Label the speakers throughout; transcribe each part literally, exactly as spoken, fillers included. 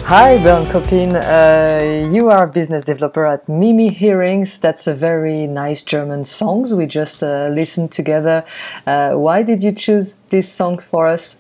Speaker 1: Hi, Bernd Koppin. Uh, you are a business developer at Mimi Hearings. That's a very nice German song we just uh, listened together. Uh, why did you choose this song for us?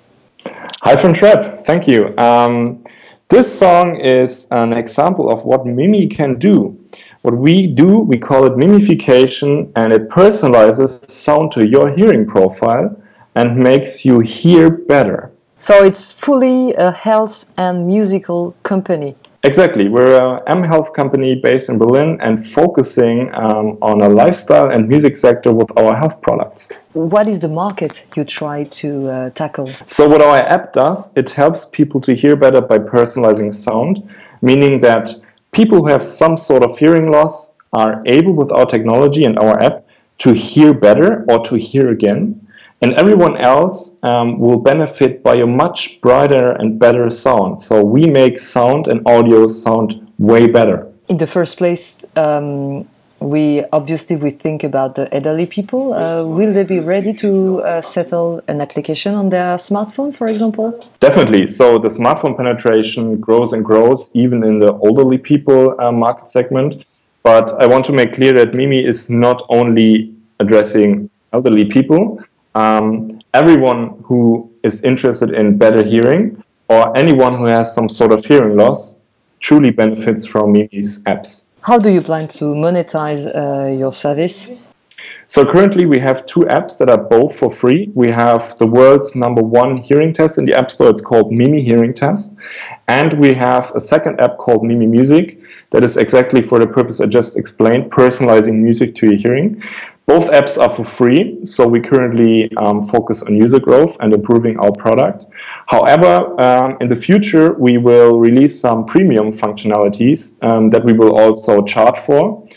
Speaker 2: Hi from Trap, thank you. Um, this song is an example of what Mimi can do. What we do, we call it mimification, and it personalizes sound to your hearing profile and makes you hear better.
Speaker 1: So it's fully a health and musical company.
Speaker 2: Exactly, we're a mHealth company based in Berlin and focusing um, on a lifestyle and music sector with our health products.
Speaker 1: What is the market you try to uh, tackle?
Speaker 2: So what our app does, it helps people to hear better by personalizing sound, meaning that people who have some sort of hearing loss are able with our technology and our app to hear better or to hear again. And everyone else um, will benefit by a much brighter and better sound. So we make sound and audio sound way better.
Speaker 1: In the first place, um, we obviously we think about the elderly people. Uh, will they be ready to uh, settle an application on their smartphone, for example?
Speaker 2: Definitely. So the smartphone penetration grows and grows, even in the elderly people uh, market segment. But I want to make clear that Mimi is not only addressing elderly people. Um, everyone who is interested in better hearing or anyone who has some sort of hearing loss truly benefits from Mimi's apps.
Speaker 1: How do you plan to monetize uh, your service?
Speaker 2: So currently we have two apps that are both for free. We have the world's number one hearing test in the App Store. It's called Mimi Hearing Test. And we have a second app called Mimi Music that is exactly for the purpose I just explained, personalizing music to your hearing. Both apps are for free, so we currently um, focus on user growth and improving our product. However, um, in the future, we will release some premium functionalities um, that we will also charge for,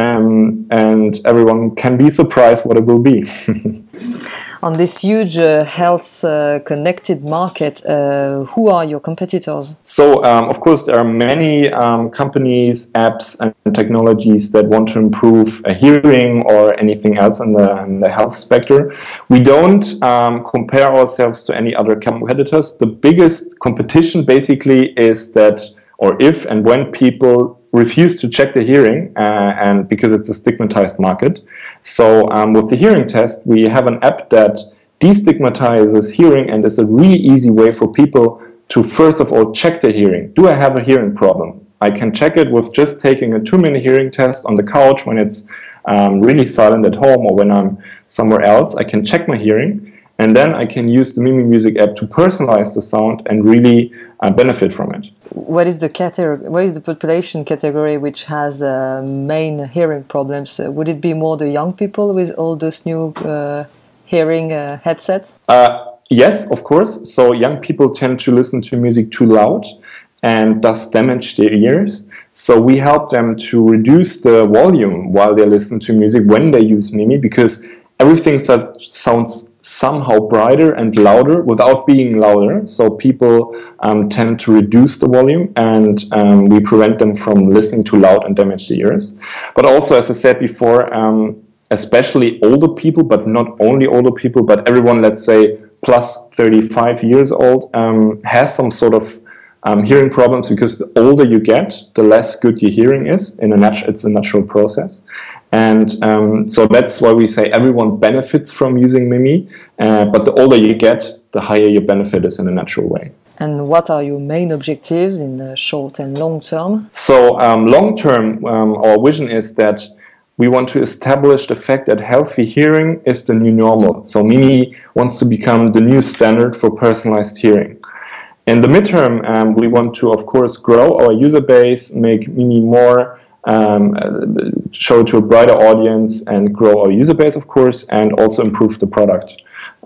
Speaker 2: um, and everyone can be surprised what it will be.
Speaker 1: On this huge uh, health uh, connected market, uh, who are your competitors?
Speaker 2: So, um, of course, there are many um, companies, apps, and technologies that want to improve a hearing or anything else in the, in the health spectrum. We don't um, compare ourselves to any other competitors. The biggest competition basically is that, or if and when people refuse to check the hearing, uh, and because it's a stigmatized market. So um, with the hearing test, we have an app that destigmatizes hearing and is a really easy way for people to first of all check their hearing. Do I have a hearing problem? I can check it with just taking a two-minute hearing test on the couch when it's um, really silent at home or when I'm somewhere else. I can check my hearing, and then I can use the Mimi Music app to personalize the sound and really uh, benefit from it.
Speaker 1: What is the category? What is the population category which has uh, main hearing problems? Uh, would it be more the young people with all those new uh, hearing uh, headsets?
Speaker 2: Uh, yes, of course. So young people tend to listen to music too loud and thus damage their ears. So we help them to reduce the volume while they listen to music when they use Mimi, because everything sounds somehow brighter and louder without being louder. So people um, tend to reduce the volume, and um, we prevent them from listening too loud and damage the ears. But also, as I said before, um, especially older people, but not only older people, but everyone, let's say, plus thirty-five years old, um, has some sort of um, hearing problems, because the older you get, the less good your hearing is. In a nat- it's a natural process. And um, so that's why we say everyone benefits from using Mimi, uh, but the older you get, the higher your benefit is in a natural way.
Speaker 1: And what are your main objectives in the short and long term?
Speaker 2: So um, long term, um, our vision is that we want to establish the fact that healthy hearing is the new normal. So Mimi wants to become the new standard for personalized hearing. In the midterm, um, we want to, of course, grow our user base, make Mimi more, um, show it to a brighter audience, and grow our user base, of course, and also improve the product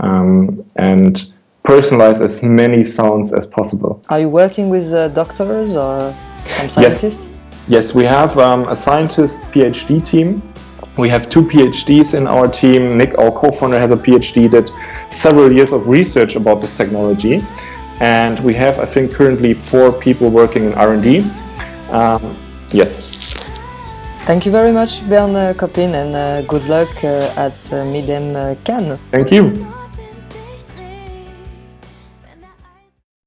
Speaker 2: um, and personalize as many sounds as possible.
Speaker 1: Are you working with uh, doctors or some scientists?
Speaker 2: Yes, yes, we have um, a scientist PhD team. We have two PhDs in our team. Nick, our co-founder, has a PhD, did several years of research about this technology. And we have, I think, currently four people working in R and D. Um, yes.
Speaker 1: Thank you very much, Bernd Koppin, and uh, good luck uh, at uh, Midem uh, Cannes.
Speaker 2: Thank you.